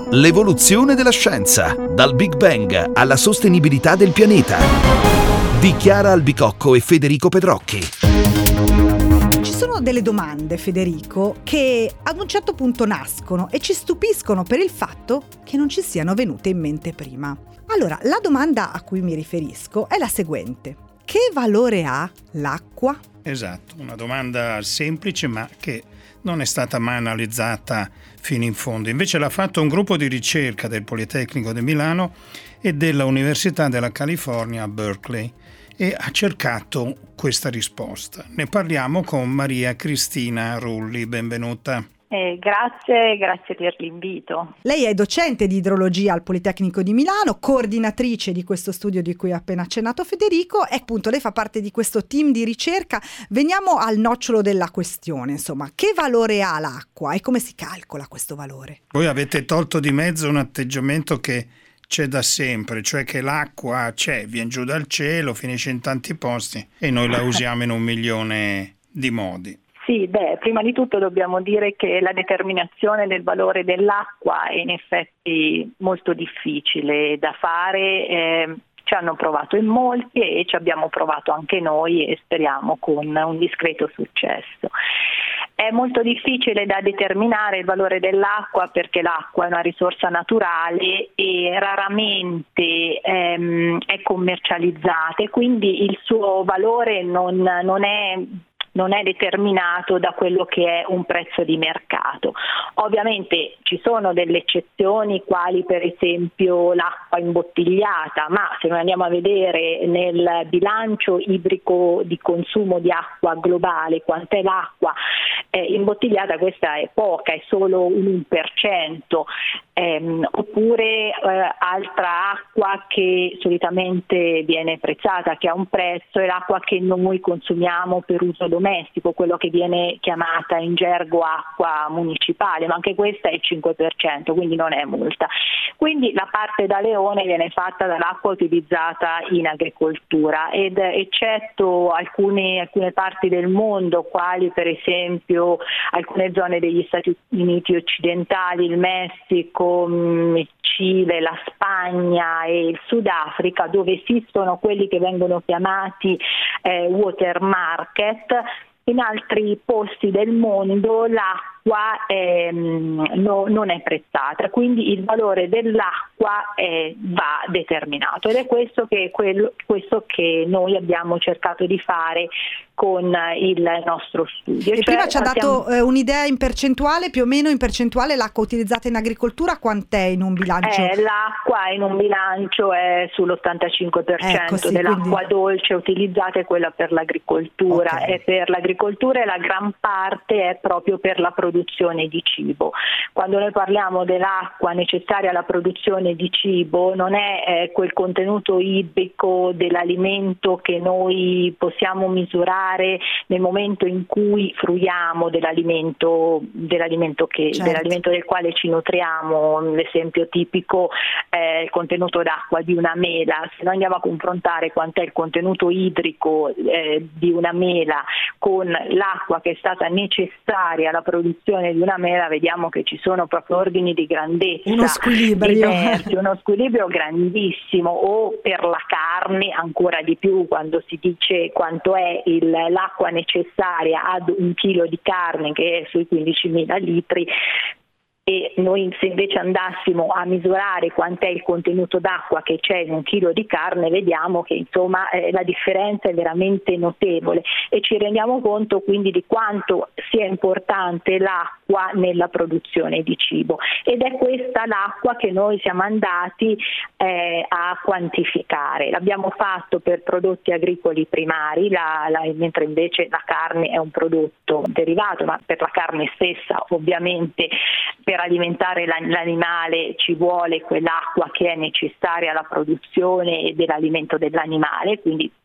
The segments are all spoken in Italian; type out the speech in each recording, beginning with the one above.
L'evoluzione della scienza, dal Big Bang alla sostenibilità del pianeta. Di Chiara Albicocco e Federico Pedrocchi. Ci sono delle domande, Federico, che ad un certo punto nascono e ci stupiscono per il fatto che non ci siano venute in mente prima. Allora, la domanda a cui mi riferisco è la seguente: che valore ha l'acqua? Esatto, una domanda semplice ma che non è stata mai analizzata fino in fondo. Invece l'ha fatto un gruppo di ricerca del Politecnico di Milano e della Università della California a Berkeley e ha cercato questa risposta. Ne parliamo con Maria Cristina Rulli, benvenuta. Grazie per l'invito. Lei è docente di idrologia al Politecnico di Milano, coordinatrice di questo studio di cui ha appena accennato Federico e appunto lei fa parte di questo team di ricerca. Veniamo al nocciolo della questione, insomma, che valore ha l'acqua e come si calcola questo valore? Voi avete tolto di mezzo un atteggiamento che c'è da sempre, cioè che l'acqua c'è, viene giù dal cielo, finisce in tanti posti e noi la usiamo in 1 milione di modi. Sì, prima di tutto dobbiamo dire che la determinazione del valore dell'acqua è in effetti molto difficile da fare. Ci hanno provato in molti e ci abbiamo provato anche noi e speriamo con un discreto successo. È molto difficile da determinare il valore dell'acqua perché l'acqua è una risorsa naturale e raramente è commercializzata e quindi il suo valore non è determinato da quello che è un prezzo di mercato. Ovviamente ci sono delle eccezioni, quali per esempio l'acqua imbottigliata, ma se noi andiamo a vedere nel bilancio idrico di consumo di acqua globale quant'è l'acqua imbottigliata, questa è poca, è solo un 1%. Oppure altra acqua che solitamente viene prezzata, che ha un prezzo, è l'acqua che noi consumiamo per uso domestico, quello che viene chiamata in gergo acqua municipale, ma anche questa è il 5%, quindi non è molta. Quindi la parte da leone viene fatta dall'acqua utilizzata in agricoltura ed eccetto alcune parti del mondo, quali per esempio alcune zone degli Stati Uniti occidentali, il Messico, il Cile, la Spagna e il Sudafrica, dove esistono quelli che vengono chiamati water market. In altri posti del mondo l'acqua non è prezzata, quindi il valore dell'acqua va determinato ed è questo che noi abbiamo cercato di fare con il nostro studio. E prima ci ha dato un'idea in percentuale, più o meno in percentuale l'acqua utilizzata in agricoltura quant'è in un bilancio? L'acqua in un bilancio è sull'85% dell'acqua quindi dolce utilizzata è quella per l'agricoltura, okay. E per l'agricoltura la gran parte è proprio per la produzione di cibo. Quando noi parliamo dell'acqua necessaria alla produzione di cibo non è quel contenuto idrico dell'alimento che noi possiamo misurare nel momento in cui fruiamo dell'alimento del quale ci nutriamo. L'esempio tipico è il contenuto d'acqua di una mela. Se noi andiamo a confrontare quant'è il contenuto idrico di una mela con l'acqua che è stata necessaria alla produzione di una mela, vediamo che ci sono proprio ordini di grandezza diversi, uno squilibrio grandissimo. O per la carne ancora di più, quando si dice quanto è l'acqua necessaria ad 1 chilo di carne, che è sui 15.000 litri, e noi se invece andassimo a misurare quant'è il contenuto d'acqua che c'è in 1 chilo di carne, vediamo che insomma la differenza è veramente notevole e ci rendiamo conto quindi di quanto sia importante l'acqua nella produzione di cibo, ed è questa l'acqua che noi siamo andati a quantificare. L'abbiamo fatto per prodotti agricoli primari, mentre invece la carne è un prodotto derivato, ma per la carne stessa ovviamente per alimentare l'animale ci vuole quell'acqua che è necessaria alla produzione dell'alimento dell'animale, quindi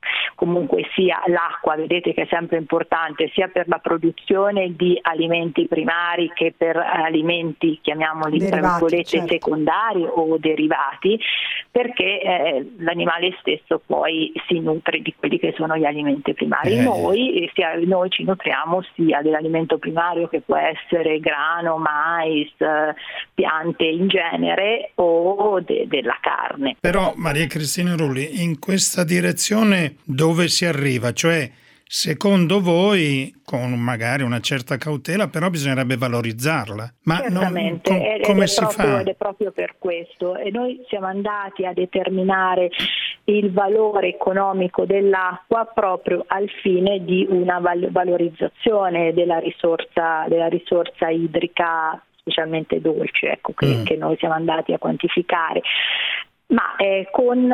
comunque sia l'acqua, vedete che è sempre importante sia per la produzione di alimenti primari che per alimenti, chiamiamoli tra virgolette, certo, secondari o derivati, perché l'animale stesso poi si nutre di quelli che sono gli alimenti primari. Noi ci nutriamo sia dell'alimento primario, che può essere grano, mais, piante in genere, o della carne. Però Maria Cristina Rulli, in questa direzione dove si arriva? Cioè, secondo voi, con magari una certa cautela, però bisognerebbe valorizzarla. Ma certamente, come si fa? Ed è proprio per questo. E noi siamo andati a determinare il valore economico dell'acqua proprio al fine di una valorizzazione della risorsa idrica, specialmente dolce, ecco, che noi siamo andati a quantificare. Ma con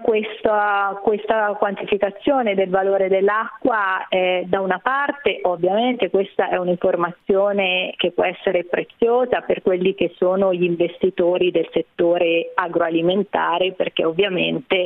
questa quantificazione del valore dell'acqua, da una parte ovviamente questa è un'informazione che può essere preziosa per quelli che sono gli investitori del settore agroalimentare, perché ovviamente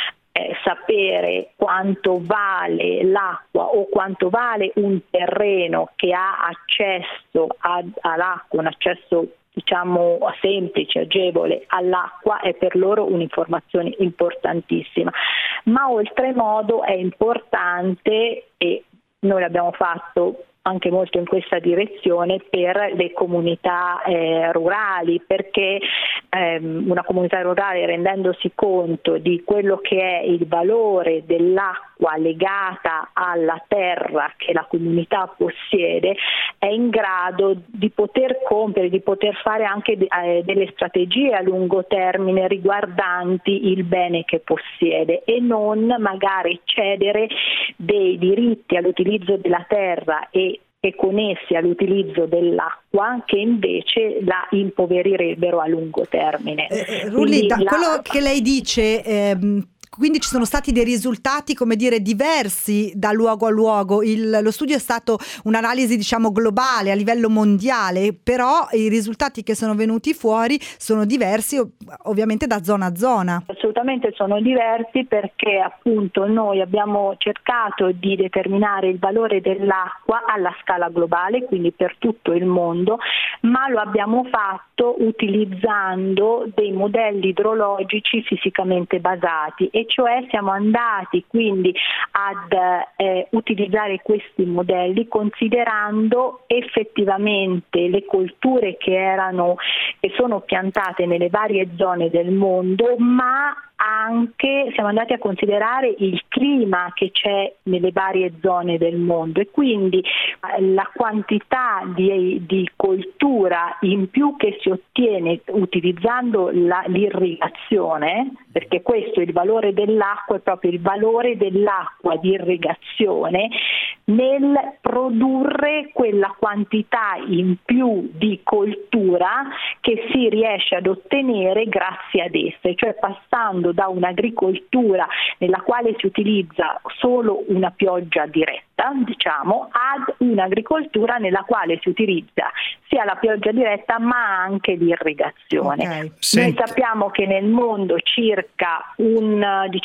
sapere quanto vale l'acqua o quanto vale un terreno che ha accesso all'acqua, un accesso diciamo semplice, agevole all'acqua, è per loro un'informazione importantissima. Ma oltremodo è importante, e noi l'abbiamo fatto anche molto in questa direzione, per le comunità rurali, perché una comunità rurale, rendendosi conto di quello che è il valore dell'acqua legata alla terra che la comunità possiede, è in grado di poter compiere, di poter fare anche delle strategie a lungo termine riguardanti il bene che possiede, e non magari cedere dei diritti all'utilizzo della terra e connessi all'utilizzo dell'acqua, che invece la impoverirebbero a lungo termine. Rulli, da quello che lei dice, quindi ci sono stati dei risultati, come dire, diversi da luogo a luogo. Lo studio è stato un'analisi, diciamo, globale a livello mondiale, però i risultati che sono venuti fuori sono diversi ovviamente da zona a zona. Assolutamente sono diversi, perché appunto noi abbiamo cercato di determinare il valore dell'acqua alla scala globale, quindi per tutto il mondo, ma lo abbiamo fatto utilizzando dei modelli idrologici fisicamente basati, e cioè siamo andati quindi ad utilizzare questi modelli considerando effettivamente le colture che sono piantate nelle varie zone del mondo, ma anche siamo andati a considerare il clima che c'è nelle varie zone del mondo, e quindi la quantità di coltura in più che si ottiene utilizzando l'irrigazione, perché questo è il valore dell'acqua, è proprio il valore dell'acqua di irrigazione nel produrre quella quantità in più di coltura che si riesce ad ottenere grazie ad esse, cioè passando da un'agricoltura nella quale si utilizza solo una pioggia diretta, diciamo, ad un'agricoltura nella quale si utilizza sia la pioggia diretta ma anche l'irrigazione. Okay. Noi sappiamo che nel mondo circa un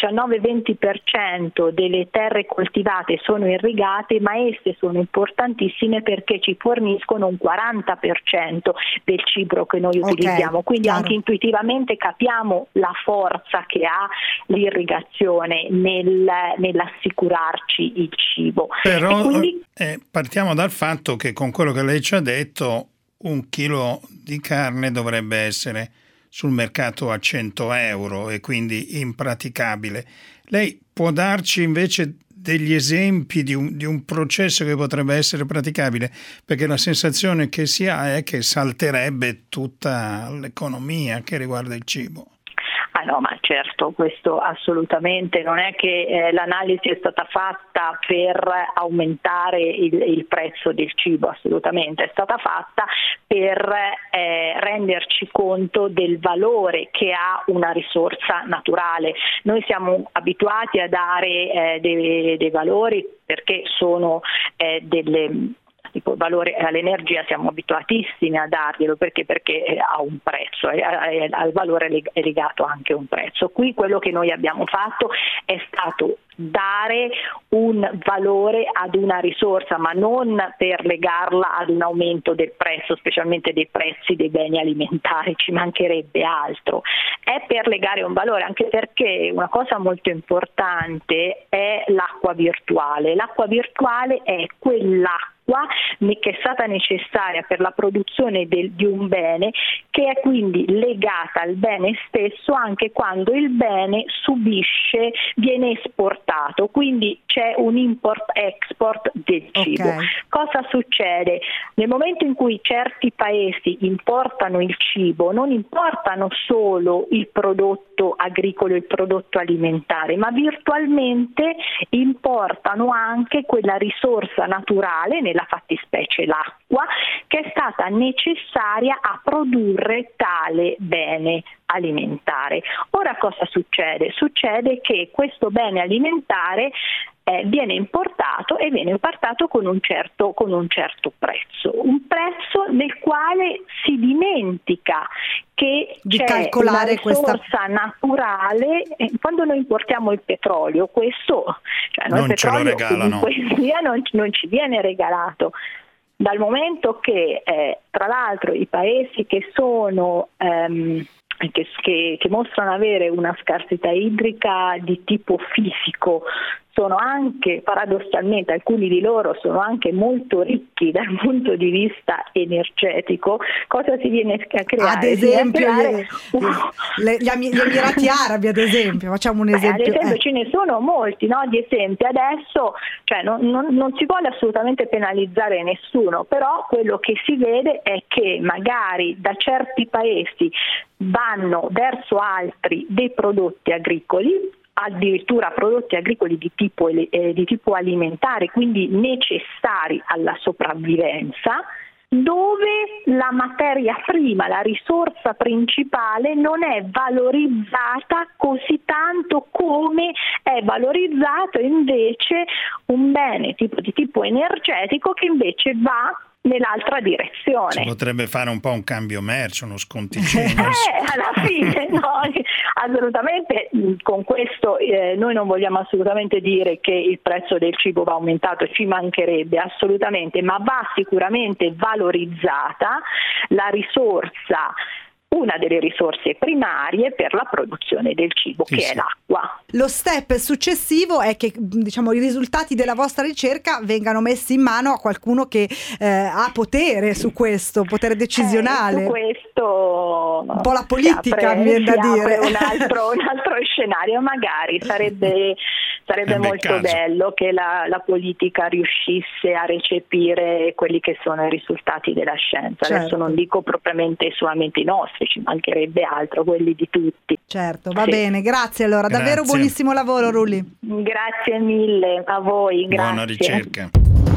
19-20% delle terre coltivate sono irrigate, ma esse sono importantissime perché ci forniscono un 40% del cibo che noi utilizziamo, quindi chiaro. Anche intuitivamente capiamo la forza che ha l'irrigazione nell'assicurarci il cibo. Però quindi partiamo dal fatto che con quello che lei ci ha detto, 1 chilo di carne dovrebbe essere sul mercato a 100 euro e quindi impraticabile. Lei può darci invece degli esempi di un processo che potrebbe essere praticabile? Perché la sensazione che si ha è che salterebbe tutta l'economia che riguarda il cibo. Ah no, ma certo, questo assolutamente non è che l'analisi è stata fatta per aumentare il prezzo del cibo, assolutamente, è stata fatta per renderci conto del valore che ha una risorsa naturale. Noi siamo abituati a dare dei valori perché sono tipo il valore all'energia siamo abituatissimi a darglielo perché ha un prezzo, al valore è legato anche un prezzo. Qui quello che noi abbiamo fatto è stato dare un valore ad una risorsa, ma non per legarla ad un aumento del prezzo, specialmente dei prezzi dei beni alimentari, ci mancherebbe altro. È per legare un valore, anche perché una cosa molto importante è l'acqua virtuale. L'acqua virtuale è quell'acqua che è stata necessaria per la produzione di un bene, che è quindi legata al bene stesso anche quando il bene viene esportato, quindi c'è un import-export del cibo. Okay. Cosa succede? Nel momento in cui certi paesi importano il cibo, non importano solo il prodotto agricolo, il prodotto alimentare, ma virtualmente importano anche quella risorsa naturale, nella fattispecie l'acqua, che è stata necessaria a produrre tale bene alimentare. Ora cosa succede? Succede che questo bene alimentare viene importato e viene importato con un certo prezzo, un prezzo nel quale si dimentica che di c'è calcolare una risorsa naturale. Quando noi importiamo il petrolio, questo, cioè noi non il petrolio ce lo regalano. in poesia non ci viene regalato. Dal momento che tra l'altro i paesi che sono che mostrano avere una scarsità idrica di tipo fisico sono anche, paradossalmente, alcuni di loro sono anche molto ricchi dal punto di vista energetico. Cosa si viene a creare? Ad esempio gli Emirati Arabi, ad esempio, facciamo un esempio. Ad esempio ce ne sono molti, no, di esempi adesso, cioè non si vuole assolutamente penalizzare nessuno, però quello che si vede è che magari da certi paesi vanno verso altri dei prodotti agricoli, addirittura prodotti agricoli di tipo alimentare, quindi necessari alla sopravvivenza, dove la materia prima, la risorsa principale non è valorizzata così tanto come è valorizzato invece un bene di tipo energetico, che invece va nell'altra direzione. Si potrebbe fare un po' un cambio merce, uno sconticino. Alla fine no, assolutamente. Con questo noi non vogliamo assolutamente dire che il prezzo del cibo va aumentato, ci mancherebbe assolutamente, ma va sicuramente valorizzata la risorsa, una delle risorse primarie per la produzione del cibo, sì, che sì. è l'acqua. Lo step successivo è che, diciamo, i risultati della vostra ricerca vengano messi in mano a qualcuno che ha potere su questo, potere decisionale. Su questo un po' la politica, mi viene da dire. Un altro scenario, magari sarebbe molto bello che la politica riuscisse a recepire quelli che sono i risultati della scienza. Certo. Adesso non dico propriamente solamente i nostri, ci mancherebbe altro, quelli di tutti. Certo, va bene, grazie allora. Grazie. Davvero buonissimo lavoro, Rulli. Grazie mille a voi, grazie. Buona ricerca.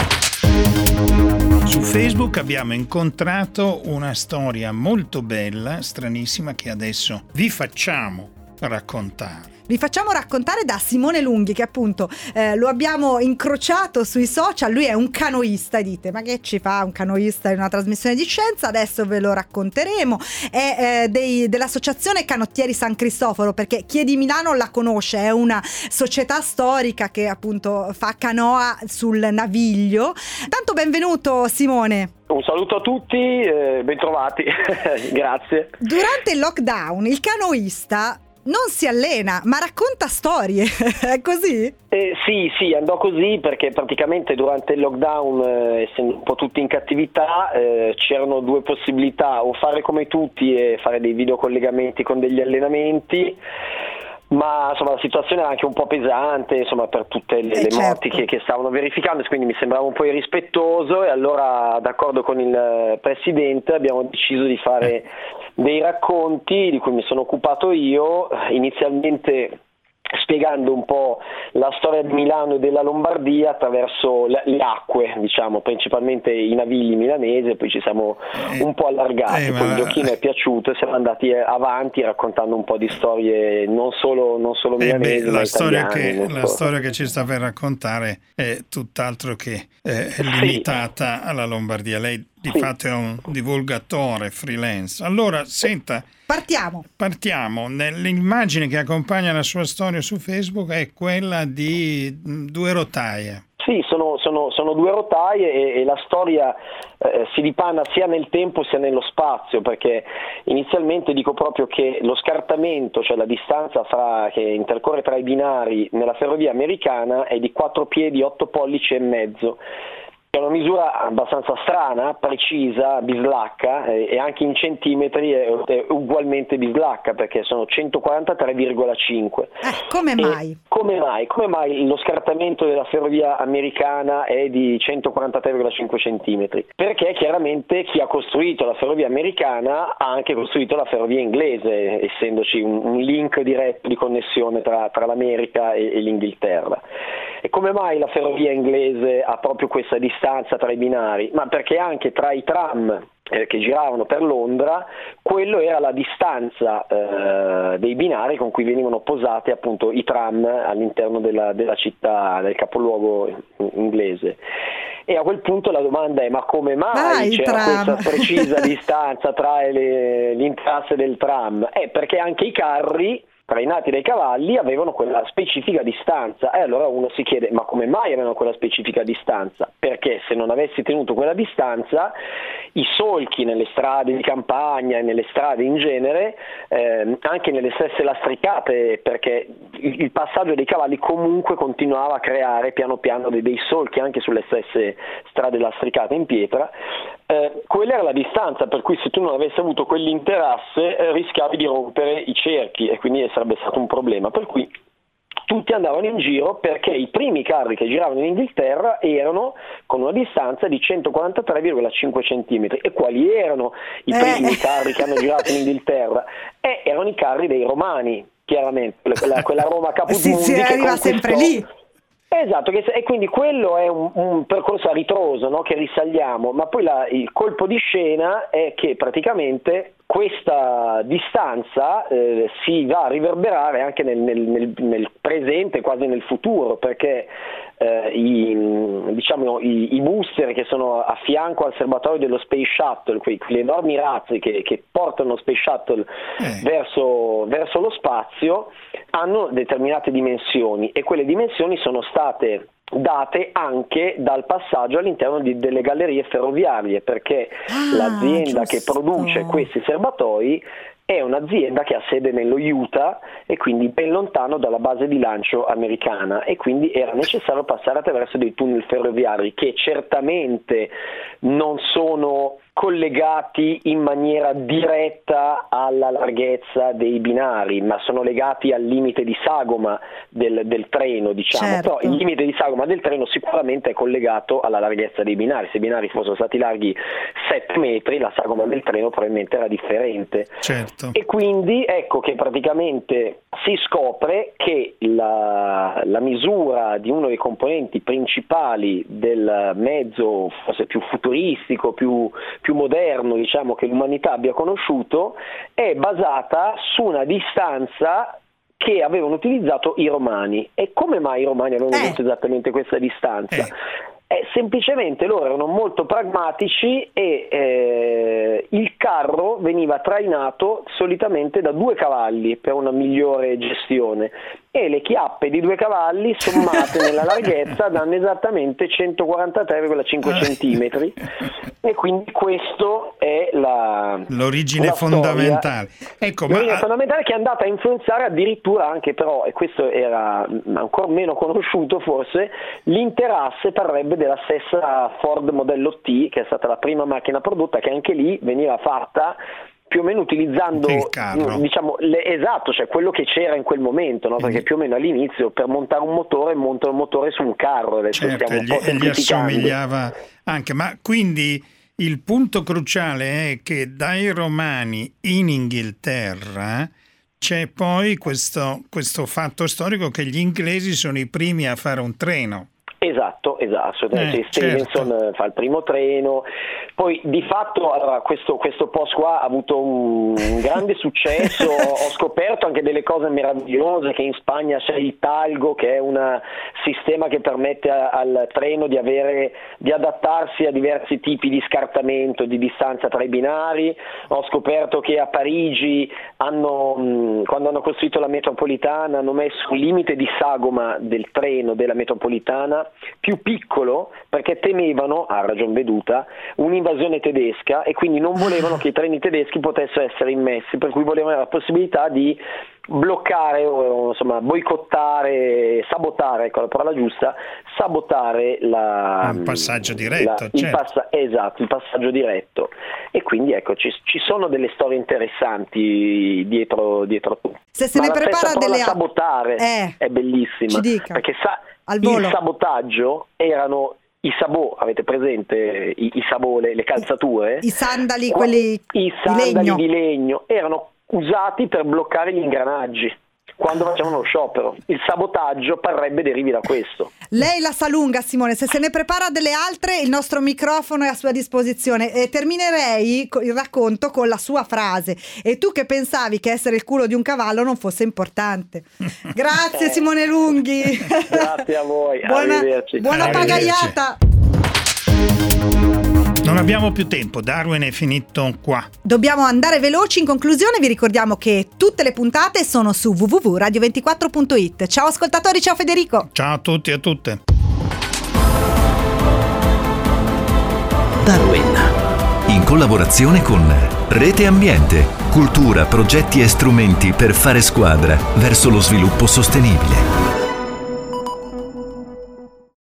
Su Facebook abbiamo incontrato una storia molto bella, stranissima, che adesso vi facciamo raccontare. Vi facciamo raccontare da Simone Lunghi, che appunto lo abbiamo incrociato sui social. Lui è un canoista e dite: ma che ci fa un canoista in una trasmissione di scienza? Adesso ve lo racconteremo. È dell'associazione Canottieri San Cristoforo, perché chi è di Milano la conosce, è una società storica che appunto fa canoa sul Naviglio. Tanto benvenuto Simone. Un saluto a tutti, bentrovati, grazie. Durante il lockdown il canoista non si allena, ma racconta storie, è così? Sì, andò così perché praticamente durante il lockdown, essendo un po' tutti in cattività, c'erano due possibilità: o fare come tutti e fare dei videocollegamenti con degli allenamenti, ma insomma la situazione era anche un po' pesante, insomma, per tutte le morti che stavano verificando, quindi mi sembrava un po' irrispettoso, e allora, d'accordo con il presidente, abbiamo deciso di fare dei racconti di cui mi sono occupato io. Inizialmente spiegando un po' la storia di Milano e della Lombardia attraverso le acque, diciamo, principalmente i navigli milanesi, poi ci siamo un po' allargati, poi il giochino è piaciuto e siamo andati avanti raccontando un po' di storie non solo milanesi, ma italiane. La storia che ci sta per raccontare è tutt'altro che limitata alla Lombardia. Lei di fatto è un divulgatore freelance. Allora, senta, partiamo. Nell'immagine che accompagna la sua storia su Facebook è quella di 2 rotaie. Sì, sono 2 rotaie e la storia si dipana sia nel tempo sia nello spazio, perché inizialmente dico proprio che lo scartamento, cioè la distanza che intercorre tra i binari nella ferrovia americana è di 4 piedi, 8 pollici e mezzo. È una misura abbastanza strana, precisa, bislacca, e anche in centimetri è ugualmente bislacca, perché sono 143,5. Come mai? Come mai lo scartamento della ferrovia americana è di 143,5 centimetri? Perché chiaramente chi ha costruito la ferrovia americana ha anche costruito la ferrovia inglese, essendoci un link diretto di connessione tra l'America e l'Inghilterra. E come mai la ferrovia inglese ha proprio questa distanza tra i binari? Ma perché anche tra i tram che giravano per Londra, quello era la distanza dei binari con cui venivano posati appunto i tram all'interno della città, del capoluogo inglese. E a quel punto la domanda è: ma come mai c'era questa precisa distanza tra l'intrasse del tram? Perché anche i carri trainati dai cavalli avevano quella specifica distanza, e allora uno si chiede: ma come mai avevano quella specifica distanza? Perché se non avessi tenuto quella distanza, i solchi nelle strade di campagna e nelle strade in genere, anche nelle stesse lastricate, perché il passaggio dei cavalli comunque continuava a creare piano piano dei solchi anche sulle stesse strade lastricate in pietra, quella era la distanza, per cui se tu non avessi avuto quell'interasse rischiavi di rompere i cerchi e quindi sarebbe stato un problema, per cui tutti andavano in giro, perché i primi carri che giravano in Inghilterra erano con una distanza di 143,5 centimetri. E quali erano i primi carri che hanno girato in Inghilterra? Erano i carri dei Romani, chiaramente, quella Roma Capuzmundi si che arriva sempre lì. Esatto, e quindi quello è un percorso a ritroso, no? Che risaliamo, ma poi il colpo di scena è che praticamente questa distanza si va a riverberare anche nel presente, quasi nel futuro, perché i booster che sono a fianco al serbatoio dello Space Shuttle, quegli enormi razzi che portano lo Space Shuttle verso lo spazio, hanno determinate dimensioni, e quelle dimensioni sono state date anche dal passaggio all'interno delle gallerie ferroviarie, perché l'azienda che produce questi serbatoi è un'azienda che ha sede nello Utah e quindi ben lontano dalla base di lancio americana, e quindi era necessario passare attraverso dei tunnel ferroviari che certamente non sono collegati in maniera diretta alla larghezza dei binari, ma sono legati al limite di sagoma del treno, diciamo. Certo. Però il limite di sagoma del treno sicuramente è collegato alla larghezza dei binari. Se i binari fossero stati larghi 7 metri, la sagoma del treno probabilmente era differente. Certo. E quindi ecco che praticamente si scopre che la misura di uno dei componenti principali del mezzo, forse più futuristico, più moderno, diciamo, che l'umanità abbia conosciuto, è basata su una distanza che avevano utilizzato i Romani. E come mai i Romani avevano usato esattamente questa distanza? Semplicemente loro erano molto pragmatici e il carro veniva trainato solitamente da 2 cavalli per una migliore gestione, e le chiappe di 2 cavalli sommate nella larghezza danno esattamente 143,5 centimetri, e quindi questo è l'origine fondamentale. Ecco, l'origine fondamentale, che è andata a influenzare addirittura anche, però, e questo era ancora meno conosciuto forse, l'interasse parrebbe della stessa Ford modello T, che è stata la prima macchina prodotta, che anche lì veniva fatta più o meno utilizzando, diciamo, esatto, cioè quello che c'era in quel momento, no? Perché più o meno all'inizio per montare un motore montano un motore su un carro, adesso stiamo un po' gli assomigliava anche, ma quindi il punto cruciale è che dai Romani in Inghilterra c'è poi questo fatto storico che gli inglesi sono i primi a fare un treno. Esatto, Stevenson certo. fa il primo treno, poi di fatto allora, questo post qua ha avuto un grande successo. Ho scoperto anche delle cose meravigliose, che in Spagna c'è il Talgo, che è un sistema che permette al treno di adattarsi a diversi tipi di scartamento, di distanza tra i binari. Ho scoperto che a Parigi quando hanno costruito la metropolitana hanno messo un limite di sagoma del treno della metropolitana più piccolo, perché temevano, a ragion veduta, un'invasione tedesca, e quindi non volevano che i treni tedeschi potessero essere immessi, per cui volevano la possibilità di bloccare o insomma boicottare, sabotare, ecco la parola giusta, sabotare il passaggio diretto, il passaggio diretto. E quindi ecco ci sono delle storie interessanti dietro tutto. Se ne prepara delle sabotare è bellissima, perché il sabotaggio erano i sabot, avete presente i sabot, le calzature? I sandali, quelli di legno erano usati per bloccare gli ingranaggi quando facevano lo sciopero. Il sabotaggio parrebbe derivi da questo. Lei la sa lunga, Simone. Se ne prepara delle altre, il nostro microfono è a sua disposizione. E terminerei il racconto con la sua frase: e tu che pensavi che essere il culo di un cavallo non fosse importante. Grazie Simone Lunghi. Grazie a voi. Buona pagaiata. Non abbiamo più tempo, Darwin è finito qua. Dobbiamo andare veloci. In conclusione vi ricordiamo che tutte le puntate sono su www.radio24.it. Ciao ascoltatori, ciao Federico. Ciao a tutti e a tutte. Darwin, in collaborazione con Rete Ambiente, cultura, progetti e strumenti per fare squadra verso lo sviluppo sostenibile.